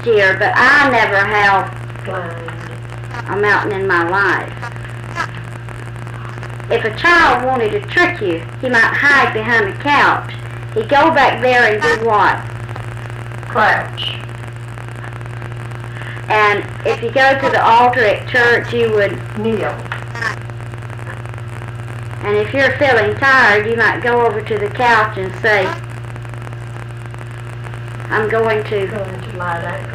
deer, but I never have Blind. a mountain in my life. If a child wanted to trick you, he might hide behind the couch. He'd go back there and do what? Crouch. And if you go to the altar at church, you would, Kneel. and if you're feeling tired, you might go over to the couch and say, I'm going to. Going to lie down.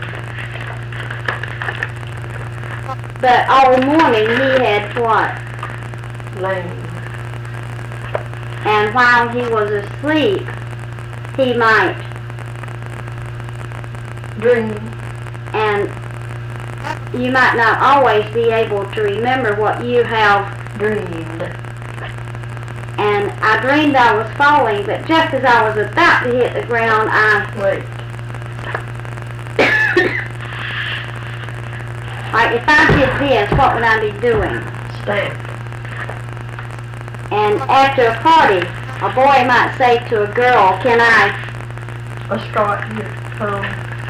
But all morning he had what? Lame. And while he was asleep, he might. Dream. And you might not always be able to remember what you have. Dreamed. And I dreamed I was falling, but just as I was about to hit the ground, Wait. like if I did this, what would I be doing? Stamp. And after a party, a boy might say to a girl, can I? Escort you home.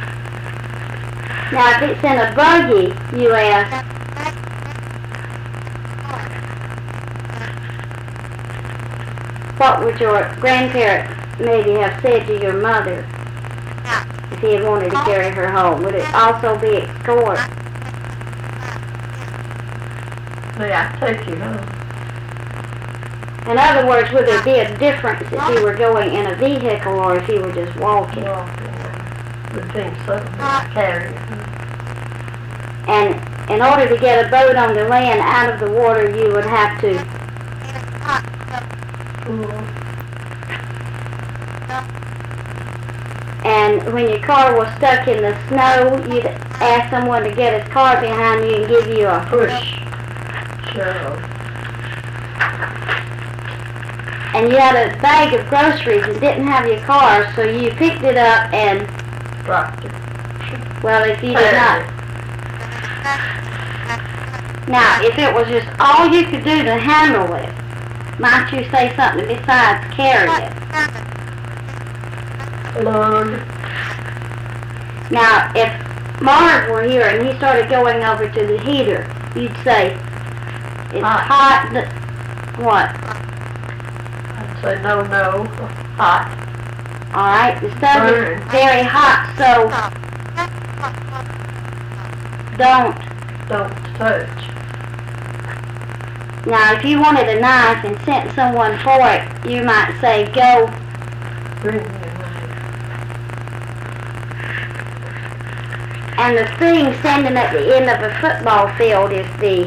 Now if it's in a buggy, you ask, what would your grandparent maybe have said to your mother if he had wanted to carry her home? Would it also be escort? May I take you home? In other words, would there be a difference if you were going in a vehicle or if you were just walking? Walking. Would think so. Carry you. And in order to get a boat on the land out of the water, you would have to. And when your car was stuck in the snow, you'd ask someone to get his car behind you and give you a Push. Shove. And you had a bag of groceries and didn't have your car, so you picked it up and, Dropped it. well, if you did not. Now, if it was just all you could do to handle it, might you say something besides carry it? Lord. Now, if Marv were here and he started going over to the heater, you'd say, it's hot, what? I'd say no, hot. Alright, the stove is very hot, so don't. Touch. Now, if you wanted a knife and sent someone for it, you might say, go. Bring me a knife. And the thing standing at the end of a football field is the,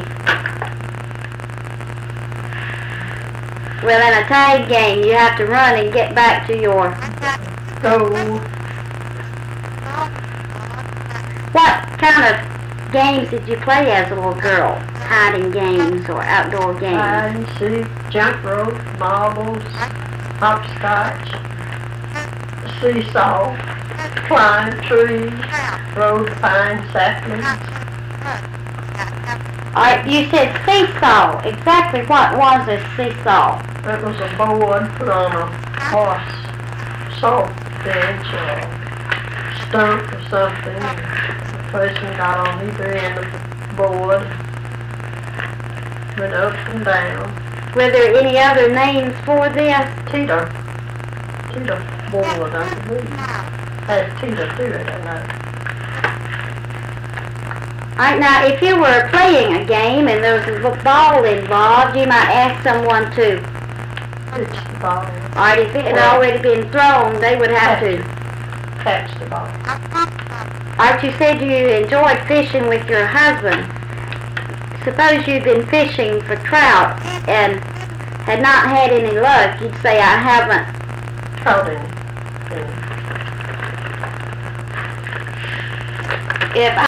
well, in a tag game, you have to run and get back to your, Go. what kind of games did you play as a little girl? Hiding games or outdoor games? Hide and seek, jump rope, marbles, hopscotch, seesaw, climb trees, road pine saplings. Alright, you said seesaw. Exactly what was a seesaw? It was a board put on a horse, soft bench or stump or something. The person got on either end of the board, went up and down. Were there any other names for this? Teeter board, I believe. Has teeter to it, I know. Alright, now if you were playing a game and there was a ball involved, you might ask someone to. Pitch the ball. Alright, if it had already been thrown, they would have to. Catch the ball. Alright, you said you enjoyed fishing with your husband. Suppose you'd been fishing for trout and had not had any luck. You'd say, I haven't. Caught anything. If